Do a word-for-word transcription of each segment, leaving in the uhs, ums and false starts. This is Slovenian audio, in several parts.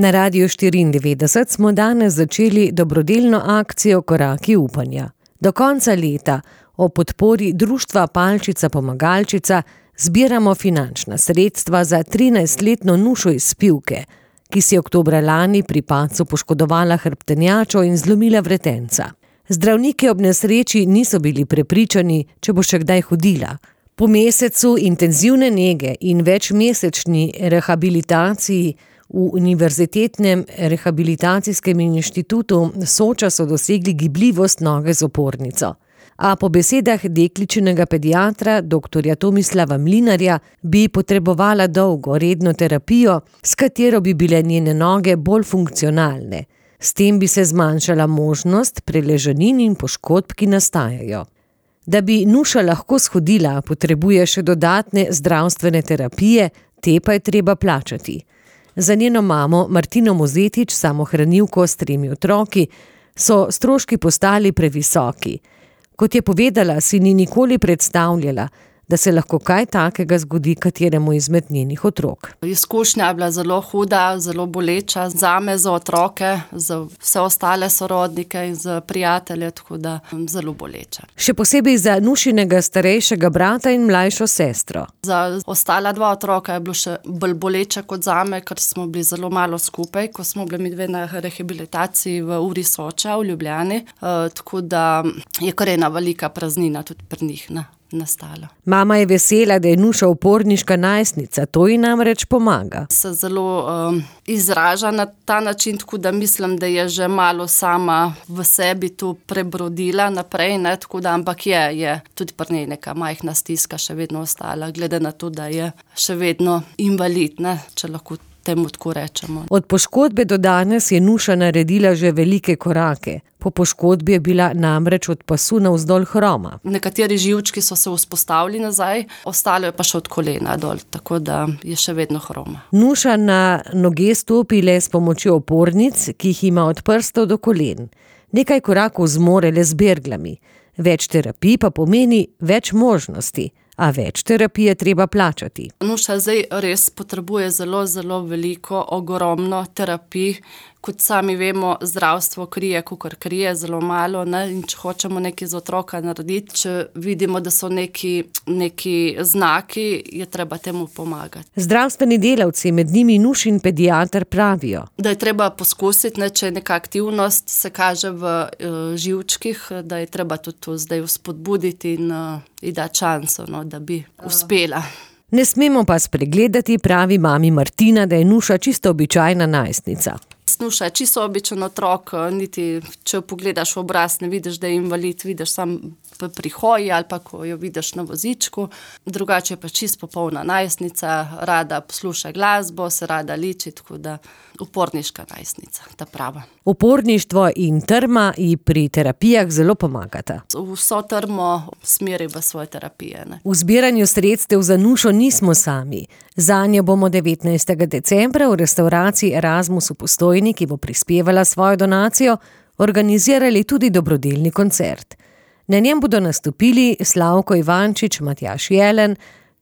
Na Radiu štiriindevetdeset smo danes začeli dobrodelno akcijo Koraki upanja. Do konca leta o podpori društva Palčica Pomagalčica zbiramo finančna sredstva za trinajstletno Nušo iz Pivke, ki si oktobra lani pri padcu poškodovala hrbtenjačo in zlomila vretenca. Zdravniki ob nesreči niso bili prepričani, če bo še kdaj hodila. Po mesecu intenzivne nege in večmesečni rehabilitaciji v Univerzitetnem rehabilitacijskem inštitutu Soča so dosegli gibljivost noge z opornico. A po besedah dekličinega pediatra doktorja Tomislava Mlinarja bi potrebovala dolgo redno terapijo, s katero bi bile njene noge bolj funkcionalne. S tem bi se zmanjšala možnost preležanin in poškodb, ki nastajajo. Da bi Nuša lahko shodila, potrebuje še dodatne zdravstvene terapije, te pa je treba plačati. Za njeno mamo Martino Mozetič, samohranilko s tremi otroki, so stroški postali previsoki. Kot je povedala, si ni nikoli predstavljala, da se lahko kaj takega zgodi kateremu izmed njenih otrok. Izkušnja je bila zelo huda, zelo boleča zame, za otroke, za vse ostale sorodnike in za prijatelje, tako da zelo boleča. Še posebej za Nušinega starejšega brata in mlajšo sestro. Za ostala dva otroka je bilo še bolj boleče kot zame, ker smo bili zelo malo skupaj, ko smo bili midve na rehabilitaciji v Uri Soča v Ljubljani, uh, tako da je kar ena velika praznina tudi pri njih, ne. Nastala. Mama je vesela, da je Nuša uporniška najstnica, to ji namreč pomaga. Se zelo um, izraža na ta način, tako da mislim, da je že malo sama v sebi to prebrodila naprej, ne, tako da, ampak je, je tudi pri njej neka majhna stiska še vedno ostala, glede na to, da je še vedno invalid, ne, če lahko temu tako rečemo. Od poškodbe do danes je Nuša naredila že velike korake. Po poškodbi je bila namreč od pasu navzdol hroma. Nekateri živčki so se vzpostavili nazaj, ostalo je pa še od kolena dol, tako da je še vedno hroma. Nuša na noge stopi le s pomočjo opornic, ki jih ima od prstov do kolen. Nekaj korakov zmore le z berglami. Več terapij pa pomeni več možnosti. A več terapije treba plačati. Nuša zdaj res potrebuje zelo, zelo veliko, ogromno terapij. Kot sami vemo, zdravstvo krije, kakor krije, zelo malo, ne? In če hočemo nekaj za otroka narediti, če vidimo, da so neki, neki znaki, je treba temu pomagati. Zdravstveni delavci, med njimi Nušin pediater, pravijo, da je treba poskusiti, ne, če neka aktivnost se kaže v uh, živčkih, da je treba tudi to zdaj vzpodbuditi in uh, ji dati šanso, no, da bi uspela. Ne smemo pa spregledati, pravi mami Martina, da je Nuša čisto običajna najstnica. Nuša je čisto običajn otrok, niti če pogledaš v obraz, ne vidiš, da je invalid, vidiš sam pri hoji ali pa ko jo vidiš na vozičku. Drugače je pa čisto popolna najstnica, rada posluša glasbo, se rada liči, tako da uporniška najstnica, ta prava. Uporništvo in trma ji pri terapijah zelo pomagata. Vso trmo smeri v svoje terapije. Ne. V zbiranju sredstev za Nušo nismo sami. Zanjo bomo devetnajstega decembra v restavraciji Erasmus v Postojni, ki bo prispevala svojo donacijo, organizirali tudi dobrodelni koncert. Na njem bodo nastopili Slavko Ivančič, Matjaž Jelen,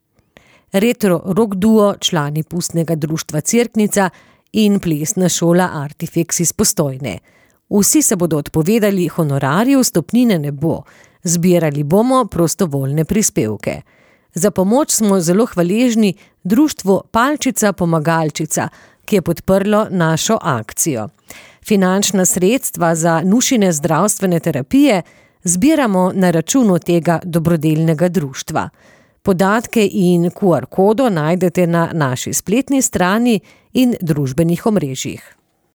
retro rock duo, člani pustnega društva Cerknica in plesna šola Artifex iz Postojne. Vsi se bodo odpovedali honorarju, stopnine ne bo. Zbirali bomo prostovoljne prispevke. Za pomoč smo zelo hvaležni društvu Palčica Pomagalčica, ki je podprlo našo akcijo. Finančna sredstva za Nušine zdravstvene terapije zbiramo na računu tega dobrodelnega društva. Podatke in Q R kodo najdete na naši spletni strani in družbenih omrežjih.